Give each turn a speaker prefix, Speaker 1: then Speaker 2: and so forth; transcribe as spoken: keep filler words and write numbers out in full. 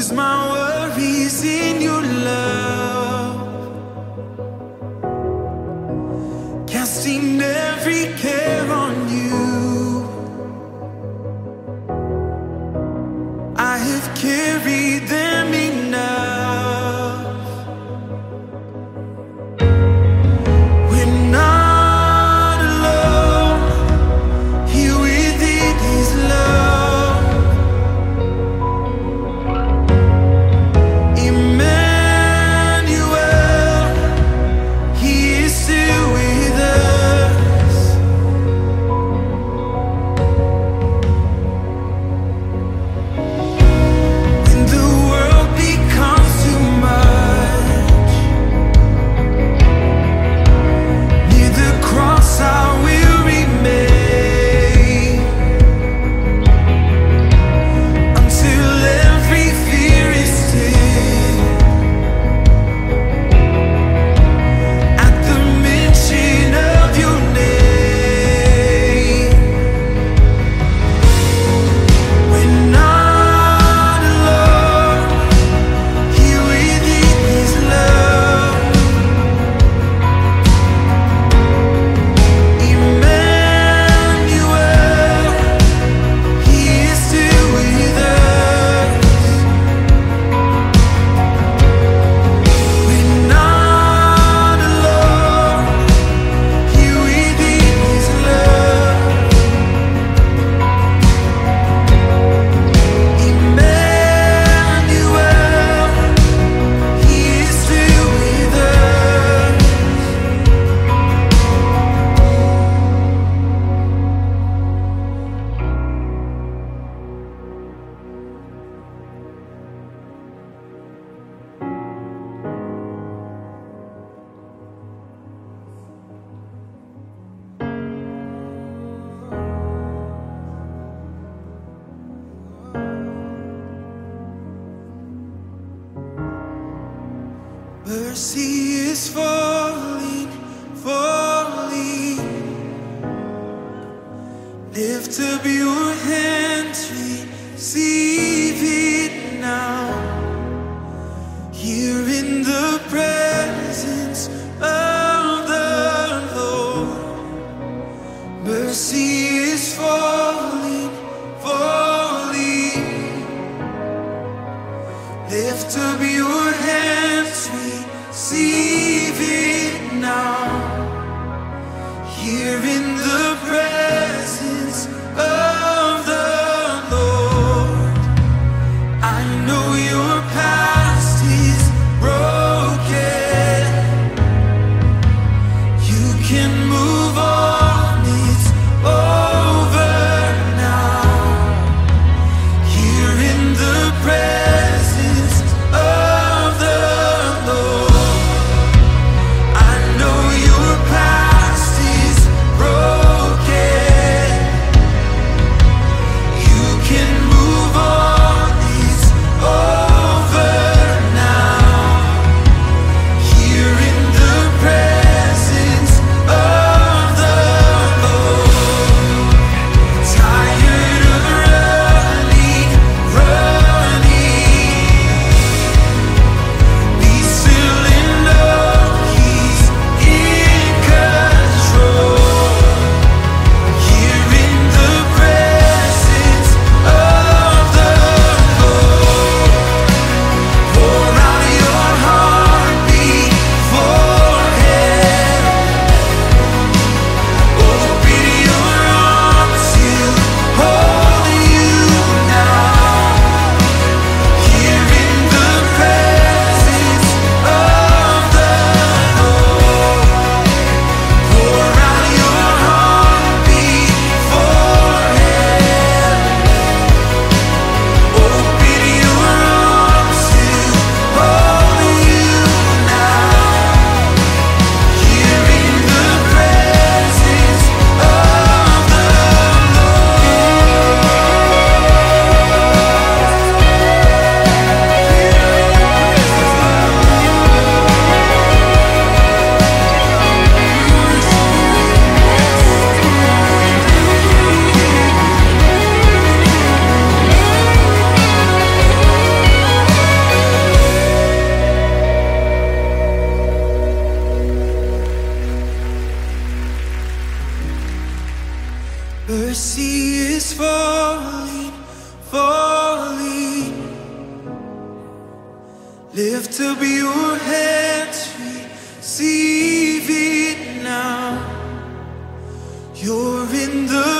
Speaker 1: my worries in your love, casting every care on you. I have carried them enough. We're not alone, here within His love. Emmanuel, He is still with us. When the world becomes too much, near the cross I will remain, until every fear is still. At the mention of your name, we're not alone, here within His love. Emmanuel, He is still with us. We're not alone, here within His love. Emmanuel, He is still with us. Mercy is falling, falling. Lift up your hands, receive it now. Here in the presence of the Lord, mercy is falling, falling. Lift up your hands, receive it now. Here in the presence of Lift up your hands, receive it now. You're in the